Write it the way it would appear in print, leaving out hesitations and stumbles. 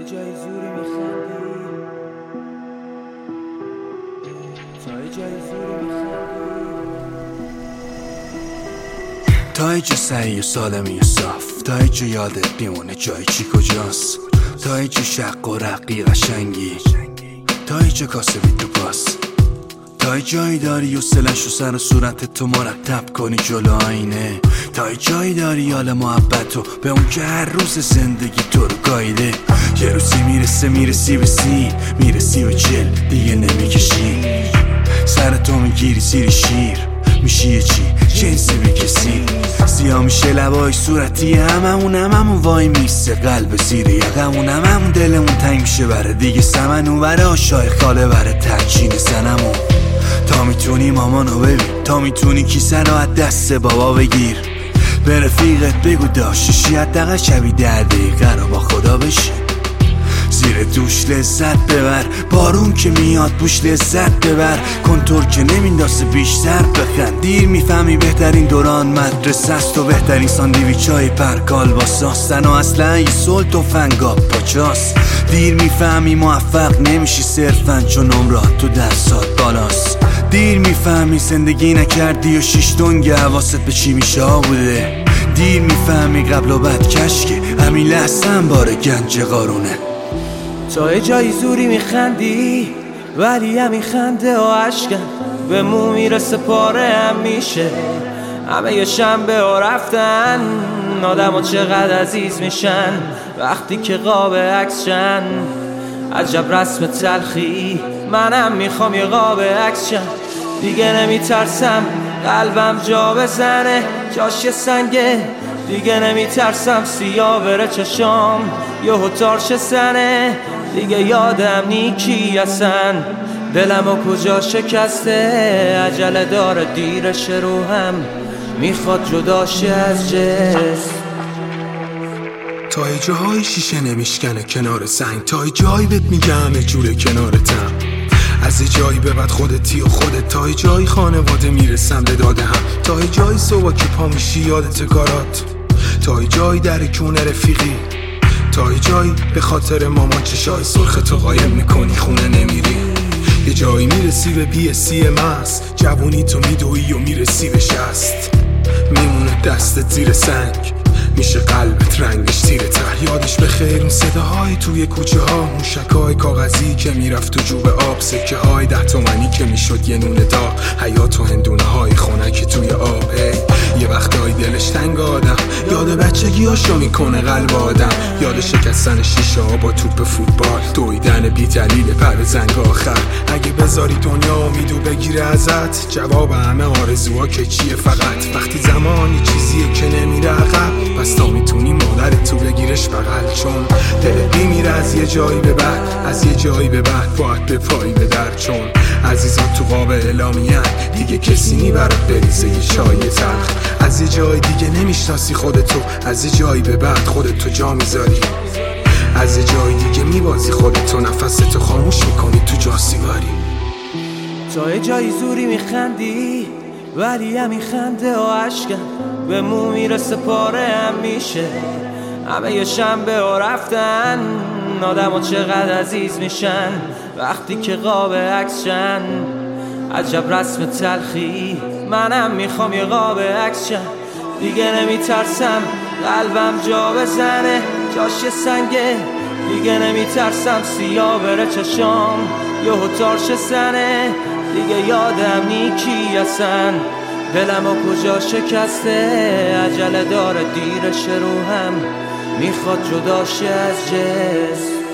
جای زوری میخندی، تا جای زوری میخندی، تا جا سعی و سالمی و صاف، تا جا یادت بیمونه جای چی کجاست، تا جا شق و رقی قشنگی، تا جا کاسبی تو پاس، تا جایی داری و سلش و سر و صورت تو مرتب کنی جلو آینه، تا جایی داری حال محبت و به اون که هر روز زندگی تو رو گایده. یه روزی میرسی به سی، میرسی به چل دیگه نمیکشی، سر تو میگیری زیر شیر، میشی یه چی جنسی به کسی، سیاه میشه لبای صورتی هممون وای میسته قلب زیر یقمون، هممون دلمون تنگ میشه بره دیگه سمنو بره آشای خاله بره ترچین زنمون. تا میتونی مامانو ببین، تا میتونی کیسه رو از دست بابا بگیر، به رفیقت بگو داشتشی حداقل شبی 10 دقیقه رو با خدا بشی، زیر دوش لذت ببر، بارون که میاد بوش لذت ببر، کنتور که نمیندازه بیشتر بخند، دیر میفهمی بهترین دوران مدرسه است و بهترین ساندویچ های پرکال با ساستن و اصلا یه سلط و فنگاب پاچاست، دیر میفهمی موفق نمیشی صرفا چون عمرات تو دستات بالاست، دیر میفهمی زندگی نکردی و 6 دنگ حواست به چی میشه بوده، دیر میفهمی قبل و بعد کشکه همین لحظه هم بار گنج قارونه. تا جای زوری میخندی ولی همین خنده و عشقم به مو میرسه پاره هم میشه، همه یه شنبه و رفتن آدم ها چقدر عزیز میشن وقتی که قاب عکس شن، عجب رسم تلخی منم میخوام یه قاب عکس شن، دیگه نمیترسم قلبم جا بزنه جاش سنگه، دیگه نمیترسم سیاه بره چشام یهو تارش سنه، دیگه یادم نیکی اصلا دلم و کجا شکسته، عجله داره دیرش روحم میخواد جداشه از جسم، تا جاهای شیشه نمیشکنه کنار سنگ، تا جایی بهت میگه همه جوره کنارتم، از جایی به بعد خودتی و خودت، تا جایی خانواده میرسم به داده هم، تا جایی صبح که پا میشی یادت کارات، تا جایی در کونه رفیقی، تا جایی به خاطر مامان چشای سرخ تو قایم میکنی خونه نمیری، یه جایی میرسی به BSc ماس، جوونی تو میدوی و میرسی به 60، میمونه دستت زیر سنگ میشه قلبت رنگش تیره تر، یادش به خیر اون صداهای توی کوچه ها، موشکای کاغذی که میرفت تو جوب آب، سکه های 10 تومنی که میشد یه نون داغ، حیات و هندونه های خنک توی آب، یه وقتایی دلش تنگ آدم، یاد بچگی هاشو میکنه قلب آدم، یاد شکستن شیشه ها با توپ فوتبال، دویدن بی دلیل پر زنگ آخر، اگه بذاری دنیا امیدو بگیره ازت، جواب همه آرزوها که چیه فقط، وقتی زمانی چیزیه که نمیره عقب، پس تا میتونی مادرت تو بگیرش بغل، چون دلت میمیره از یه جایی به بعد، از یه جایی به بعد باید به پایی به در، چون عزیزان تو قاب اعلامیه‌ن دیگه کسی نی برات بریزه یه چای تلخ، از یه جای دیگه نمیشناسی خودتو، از یه جایی به بعد خودتو جا میذاری، از یه جای دیگه میبازی خودتو، نفستو خاموش میکنی تو جاسیگاری. تا جای زوری میخندی ولی همین خنده و عشقم به مو میرسه پاره هم میشه، همه یه شنبه و رفتن آدم ها چقدر عزیز میشن وقتی که قاب عکس شن، عجب رسم تلخی منم میخوام یه قاب عکس شن، دیگه نمیترسم قلبم جا بزنه جاش سنگه، دیگه نمیترسم سیاه بره چشام یهو تارش سنه، دیگه یادم نیکی اصلا دلم و کجا شکسته، عجله داره دیرش روحم میخواد جداشه از جسم.